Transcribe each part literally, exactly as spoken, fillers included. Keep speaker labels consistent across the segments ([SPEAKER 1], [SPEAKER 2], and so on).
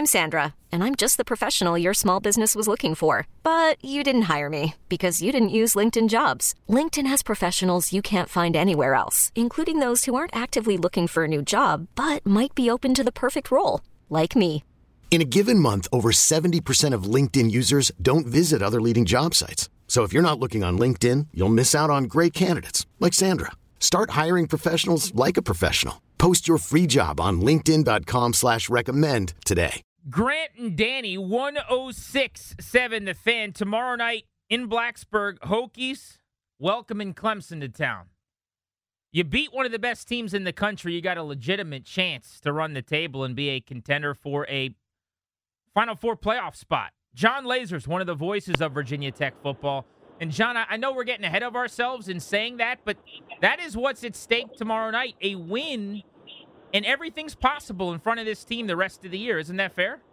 [SPEAKER 1] I'm Sandra, and I'm just the professional your small business was looking for. But you didn't hire me because you didn't use LinkedIn Jobs. LinkedIn has professionals you can't find anywhere else, including those who aren't actively looking for a new job, but might be open to the perfect role, like me.
[SPEAKER 2] In a given month, over seventy percent of LinkedIn users don't visit other leading job sites. So if you're not looking on LinkedIn, you'll miss out on great candidates like Sandra. Start hiring professionals like a professional. Post your free job on linkedin.com slash recommend today.
[SPEAKER 3] Grant and Danny, one oh six point seven The Fan. Tomorrow night in Blacksburg, Hokies welcoming Clemson to town. You beat one of the best teams in the country, you got a legitimate chance to run the table and be a contender for a Final Four playoff spot. Jon Laaser is one of the voices of Virginia Tech football. And, John, I know we're getting ahead of ourselves in saying that, but that is what's at stake tomorrow night, a win, and everything's possible in front of this team the rest of the year. Isn't that fair?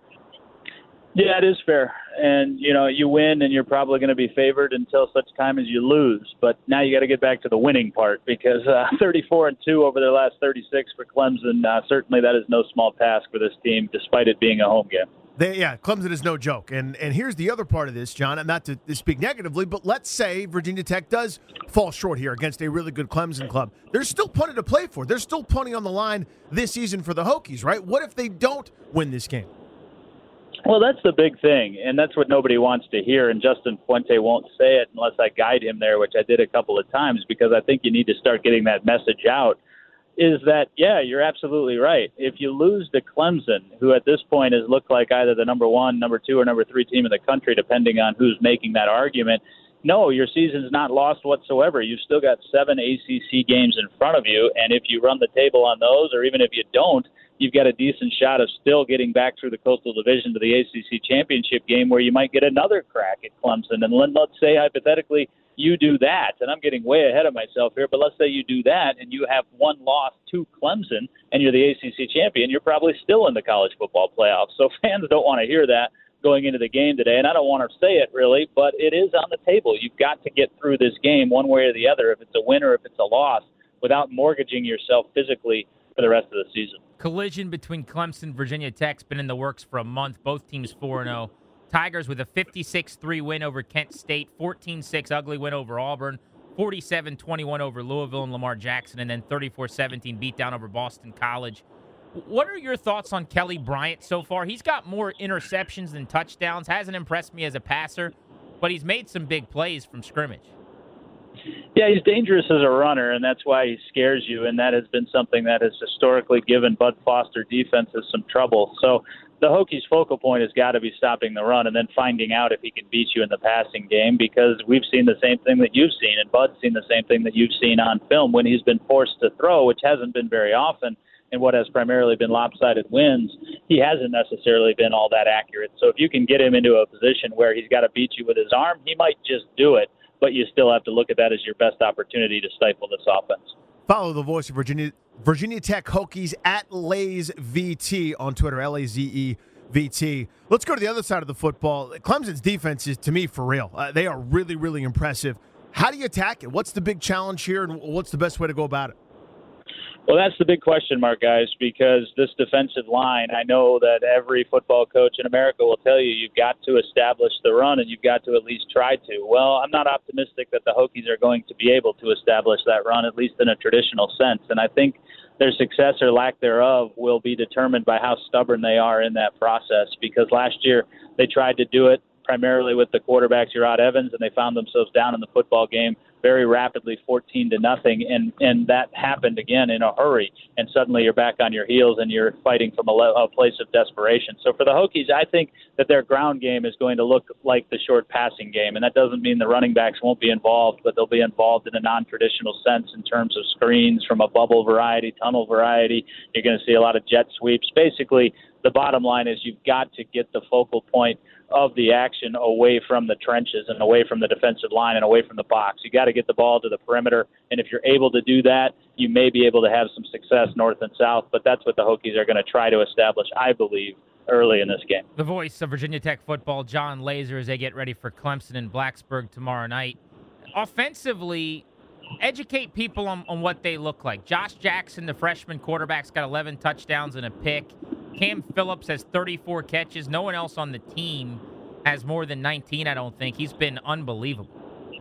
[SPEAKER 4] Yeah, it is fair. And, you know, you win and you're probably going to be favored until such time as you lose. But now you got to get back to the winning part because uh, thirty-four and two over their last thirty-six for Clemson, uh, certainly that is no small task for this team, despite it being a home game.
[SPEAKER 5] They, yeah, Clemson is no joke. And and here's the other part of this, John, not to, to speak negatively, but let's say Virginia Tech does fall short here against a really good Clemson club. There's still plenty to play for. There's still plenty on the line this season for the Hokies, right? What if they don't win this game?
[SPEAKER 4] Well, that's the big thing, and that's what nobody wants to hear, and Justin Fuente won't say it unless I guide him there, which I did a couple of times, because I think you need to start getting that message out. Is that, yeah, you're absolutely right. If you lose to Clemson, who at this point has looked like either the number one, number two, or number three team in the country, depending on who's making that argument, no, your season's not lost whatsoever. You've still got seven A C C games in front of you, and if you run the table on those, or even if you don't, you've got a decent shot of still getting back through the Coastal Division to the A C C championship game where you might get another crack at Clemson. And let's say, hypothetically, you do that, and I'm getting way ahead of myself here, but let's say you do that and you have one loss to Clemson and you're the A C C champion, you're probably still in the college football playoffs. So fans don't want to hear that going into the game today, and I don't want to say it really, but it is on the table. You've got to get through this game one way or the other, if it's a win or if it's a loss, without mortgaging yourself physically for the rest of the season.
[SPEAKER 3] Collision between Clemson and Virginia Tech's been in the works for a month. Both teams four and oh. Tigers with a fifty-six three win over Kent State, fourteen six ugly win over Auburn, forty-seven twenty-one over Louisville and Lamar Jackson, and then thirty-four seventeen beat down over Boston College. What are your thoughts on Kelly Bryant so far? He's got more interceptions than touchdowns, hasn't impressed me as a passer, but he's made some big plays from scrimmage.
[SPEAKER 4] Yeah, he's dangerous as a runner, and that's why he scares you, and that has been something that has historically given Bud Foster defenses some trouble. So the Hokies' focal point has got to be stopping the run and then finding out if he can beat you in the passing game, because we've seen the same thing that you've seen, and Bud's seen the same thing that you've seen on film when he's been forced to throw, which hasn't been very often, and what has primarily been lopsided wins, he hasn't necessarily been all that accurate. So if you can get him into a position where he's got to beat you with his arm, he might just do it, but you still have to look at that as your best opportunity to stifle this offense.
[SPEAKER 5] Follow the voice of Virginia Virginia Tech Hokies at Lays V T on Twitter, L A Z E V T. Let's go to the other side of the football. Clemson's defense is, to me, for real. Uh, they are really, really impressive. How do you attack it? What's the big challenge here, and what's the best way to go about it?
[SPEAKER 4] Well, that's the big question mark, guys, because this defensive line, I know that every football coach in America will tell you you've got to establish the run and you've got to at least try to. Well, I'm not optimistic that the Hokies are going to be able to establish that run, at least in a traditional sense. And I think their success or lack thereof will be determined by how stubborn they are in that process, because last year they tried to do it primarily with the quarterback, Gerard Evans, and they found themselves down in the football game very rapidly, fourteen to nothing, and and that happened again in a hurry, and suddenly you're back on your heels and you're fighting from a, le- a place of desperation. So for the Hokies, I think that their ground game is going to look like the short passing game, and that doesn't mean the running backs won't be involved, but they'll be involved in a non-traditional sense in terms of screens from a bubble variety, tunnel variety. You're going to see a lot of jet sweeps. Basically, the bottom line is you've got to get the focal point of the action away from the trenches and away from the defensive line and away from the box. You got to get the ball to the perimeter, and if you're able to do that, you may be able to have some success north and south, but that's what the Hokies are going to try to establish, I believe, early in this game.
[SPEAKER 3] The voice of Virginia Tech football, Jon Laaser, as they get ready for Clemson and Blacksburg tomorrow night. Offensively, educate people on, on what they look like. Josh Jackson, the freshman quarterback's got eleven touchdowns and a pick. Cam Phillips has thirty-four catches. No one else on the team has more than nineteen, I don't think. He's been unbelievable.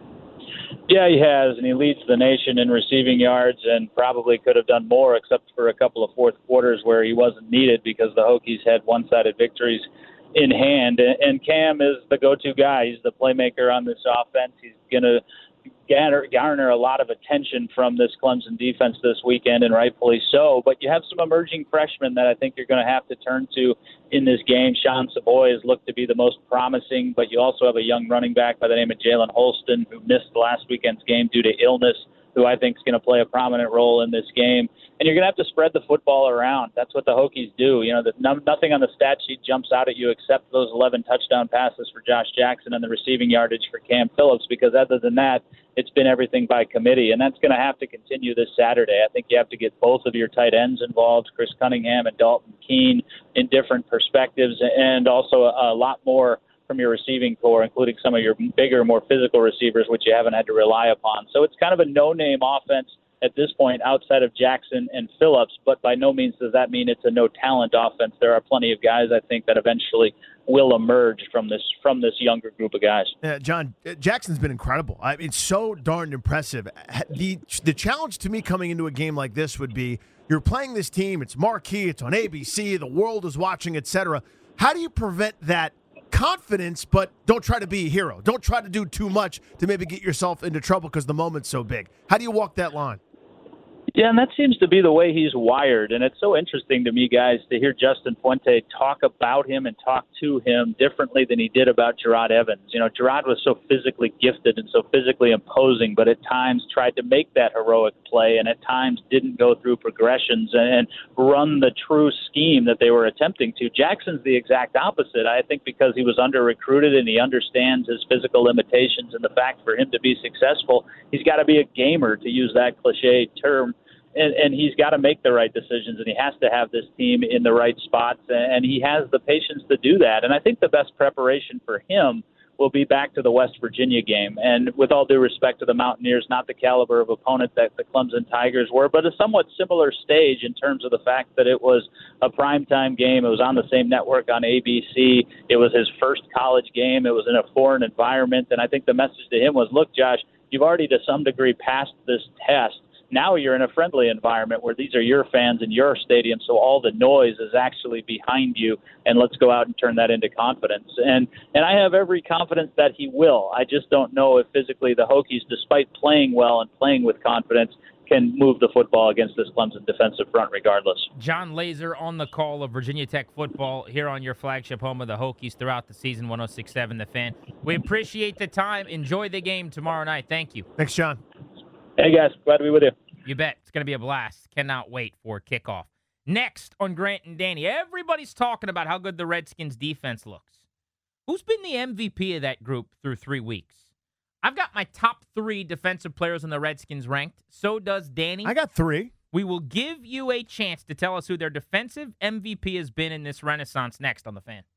[SPEAKER 4] Yeah, he has, and he leads the nation in receiving yards and probably could have done more except for a couple of fourth quarters where he wasn't needed because the Hokies had one-sided victories in hand. And Cam is the go-to guy. He's the playmaker on this offense. He's going to garner, garner a lot of attention from this Clemson defense this weekend, and rightfully so. But you have some emerging freshmen that I think you're going to have to turn to in this game. Sean Savoy has looked to be the most promising, but you also have a young running back by the name of Jalen Holston who missed last weekend's game due to illness, who I think is going to play a prominent role in this game. And you're going to have to spread the football around. That's what the Hokies do. You know, the, no, nothing on the stat sheet jumps out at you except those eleven touchdown passes for Josh Jackson and the receiving yardage for Cam Phillips, because other than that, it's been everything by committee. And that's going to have to continue this Saturday. I think you have to get both of your tight ends involved, Chris Cunningham and Dalton Keene, in different perspectives, and also a, a lot more from your receiving core, including some of your bigger, more physical receivers, which you haven't had to rely upon. So it's kind of a no-name offense at this point outside of Jackson and Phillips, but by no means does that mean it's a no-talent offense. There are plenty of guys, I think, that eventually will emerge from this from this younger group of guys.
[SPEAKER 5] Yeah, John, Jackson's been incredible. I mean, so darn impressive. The, the challenge to me coming into a game like this would be you're playing this team, it's marquee, it's on A B C, the world is watching, et cetera. How do you prevent that confidence, but don't try to be a hero? Don't try to do too much to maybe get yourself into trouble because the moment's so big. How do you walk that line?
[SPEAKER 4] Yeah, and that seems to be the way he's wired. And it's so interesting to me, guys, to hear Justin Fuente talk about him and talk to him differently than he did about Gerard Evans. You know, Gerard was so physically gifted and so physically imposing, but at times tried to make that heroic play and at times didn't go through progressions and run the true scheme that they were attempting to. Jackson's the exact opposite, I think, because he was under-recruited and he understands his physical limitations, and the fact for him to be successful, he's got to be a gamer, to use that cliched term. And, and he's got to make the right decisions, and he has to have this team in the right spots, and he has the patience to do that. And I think the best preparation for him will be back to the West Virginia game. And with all due respect to the Mountaineers, not the caliber of opponent that the Clemson Tigers were, but a somewhat similar stage in terms of the fact that it was a primetime game. It was on the same network on A B C. It was his first college game. It was in a foreign environment. And I think the message to him was, look, Josh, you've already to some degree passed this test. Now you're in a friendly environment where these are your fans in your stadium, so all the noise is actually behind you, and let's go out and turn that into confidence. And and I have every confidence that he will. I just don't know if physically the Hokies, despite playing well and playing with confidence, can move the football against this Clemson defensive front regardless.
[SPEAKER 3] John Laser on the call of Virginia Tech football here on your flagship home of the Hokies throughout the season, one oh six point seven The Fan. We appreciate the time. Enjoy the game tomorrow night. Thank you.
[SPEAKER 5] Thanks, John.
[SPEAKER 4] Hey, guys. Glad to be with you.
[SPEAKER 3] You bet. It's going to be a blast. Cannot wait for kickoff. Next on Grant and Danny, everybody's talking about how good the Redskins defense looks. Who's been the M V P of that group through three weeks? I've got my top three defensive players on the Redskins ranked. So does Danny.
[SPEAKER 5] I got three.
[SPEAKER 3] We will give you a chance to tell us who their defensive M V P has been in this renaissance next on The Fan.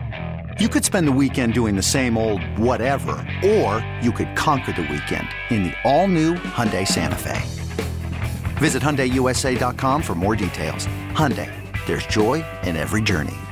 [SPEAKER 6] You could spend the weekend doing the same old whatever, or you could conquer the weekend in the all-new Hyundai Santa Fe. Visit Hyundai U S A dot com for more details. Hyundai, there's joy in every journey.